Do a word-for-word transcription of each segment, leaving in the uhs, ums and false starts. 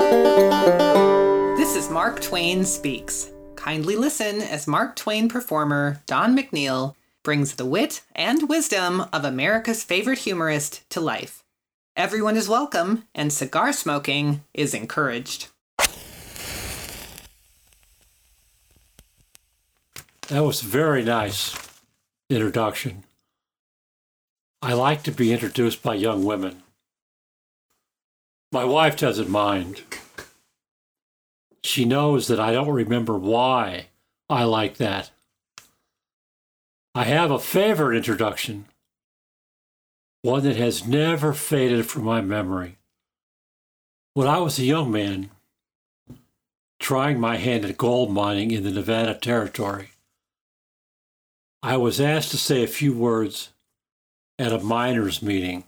This is Mark Twain Speaks. Kindly listen as Mark Twain performer Don McNeil brings the wit and wisdom of America's favorite humorist to life. Everyone is welcome, and cigar smoking is encouraged. That was a very nice introduction. I like to be introduced by young women. My wife doesn't mind. She knows that I don't remember why I like that. I have a favorite introduction, one that has never faded from my memory. When I was a young man, trying my hand at gold mining in the Nevada Territory, I was asked to say a few words at a miners' meeting.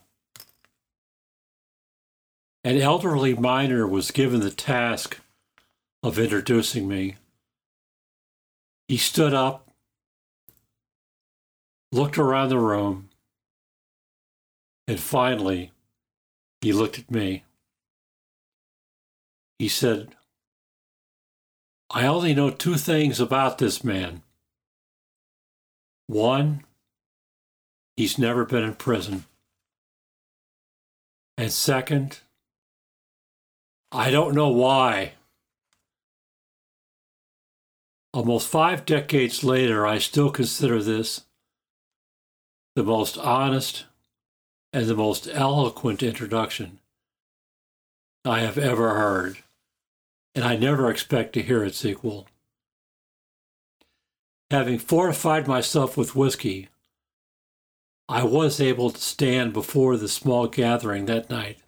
An elderly miner was given the task of introducing me. He stood up, looked around the room, and finally, he looked at me. He said, "I only know two things about this man. One, he's never been in prison. And second, I don't know why." Almost five decades later, I still consider this the most honest and the most eloquent introduction I have ever heard, and I never expect to hear its equal. Having fortified myself with whiskey, I was able to stand before the small gathering that night.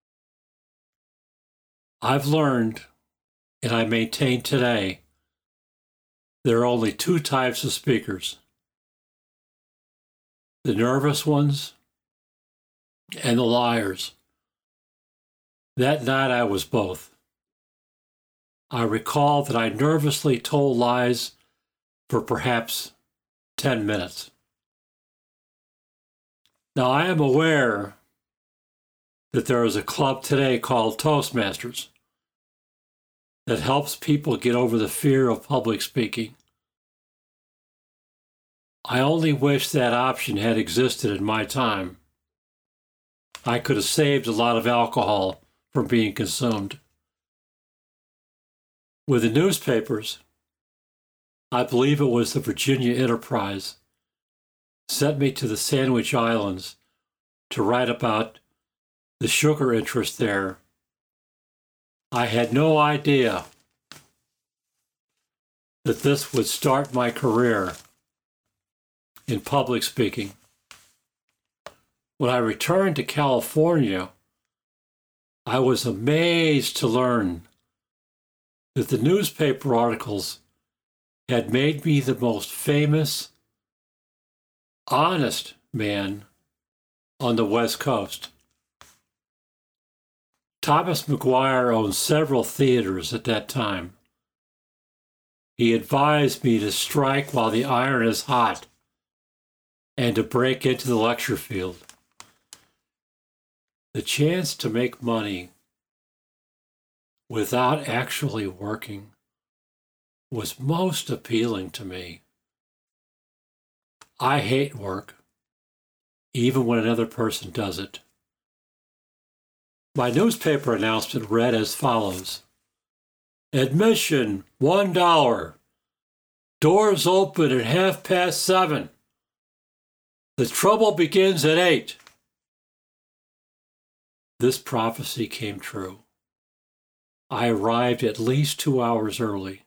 I've learned, and I maintain today, there are only two types of speakers: the nervous ones and the liars. That night I was both. I recall that I nervously told lies for perhaps ten minutes. Now, I am aware that there is a club today called Toastmasters that helps people get over the fear of public speaking. I only wish that option had existed in my time. I could have saved a lot of alcohol from being consumed. With the newspapers, I believe it was the Virginia Enterprise, sent me to the Sandwich Islands to write about the sugar interest there. I had no idea that this would start my career in public speaking. When I returned to California, I was amazed to learn that the newspaper articles had made me the most famous, honest man on the West Coast. Thomas McGuire owned several theaters at that time. He advised me to strike while the iron is hot and to break into the lecture field. The chance to make money without actually working was most appealing to me. I hate work, even when another person does it. My newspaper announcement read as follows: "Admission, one dollar. Doors open at half past seven. The trouble begins at eight." This prophecy came true. I arrived at least two hours early.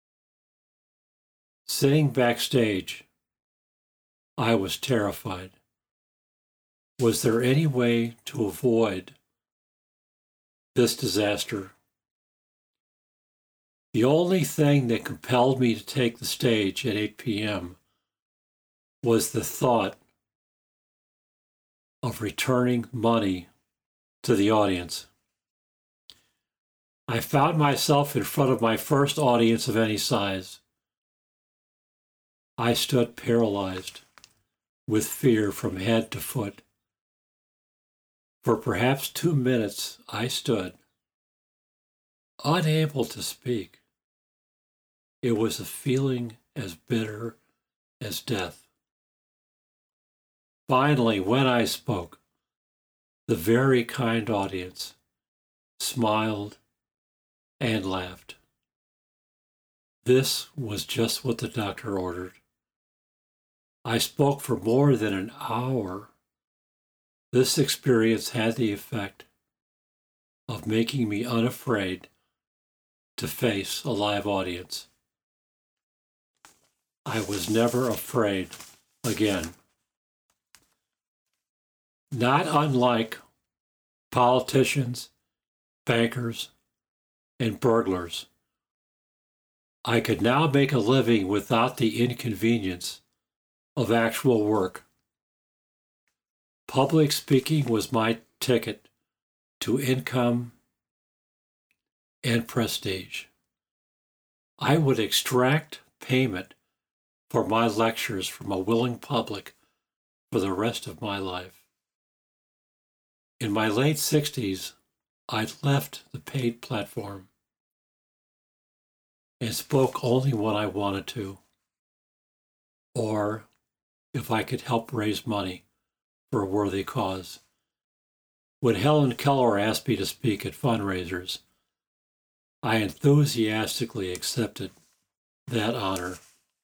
Sitting backstage, I was terrified. Was there any way to avoid this disaster? The only thing that compelled me to take the stage at eight p.m. was the thought of returning money to the audience. I found myself in front of my first audience of any size. I stood paralyzed with fear from head to foot. For perhaps two minutes I stood, unable to speak. It was a feeling as bitter as death. Finally, when I spoke, the very kind audience smiled and laughed. This was just what the doctor ordered. I spoke for more than an hour. This experience had the effect of making me unafraid to face a live audience. I was never afraid again. Not unlike politicians, bankers, and burglars, I could now make a living without the inconvenience of actual work. Public speaking was my ticket to income and prestige. I would extract payment for my lectures from a willing public for the rest of my life. In my late sixties, I left the paid platform and spoke only when I wanted to, or if I could help raise money for a worthy cause. When Helen Keller asked me to speak at fundraisers, I enthusiastically accepted that honor.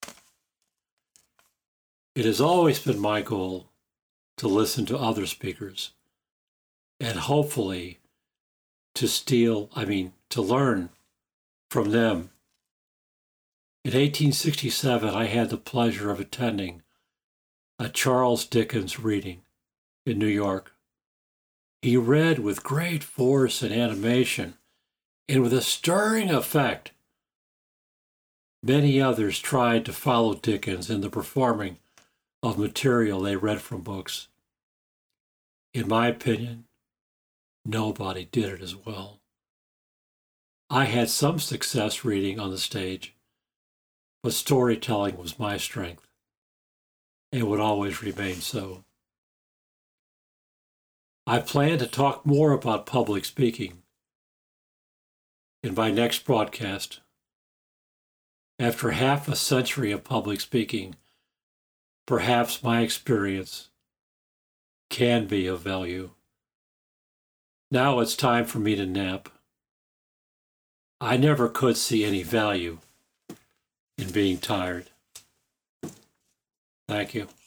It has always been my goal to listen to other speakers and hopefully to steal, I mean, to learn from them. In eighteen sixty-seven, I had the pleasure of attending a Charles Dickens reading in New York. He read with great force and animation and with a stirring effect. Many others tried to follow Dickens in the performing of material they read from books. In my opinion, nobody did it as well. I had some success reading on the stage, but storytelling was my strength and would always remain so. I plan to talk more about public speaking in my next broadcast. After half a century of public speaking, perhaps my experience can be of value. Now it's time for me to nap. I never could see any value in being tired. Thank you.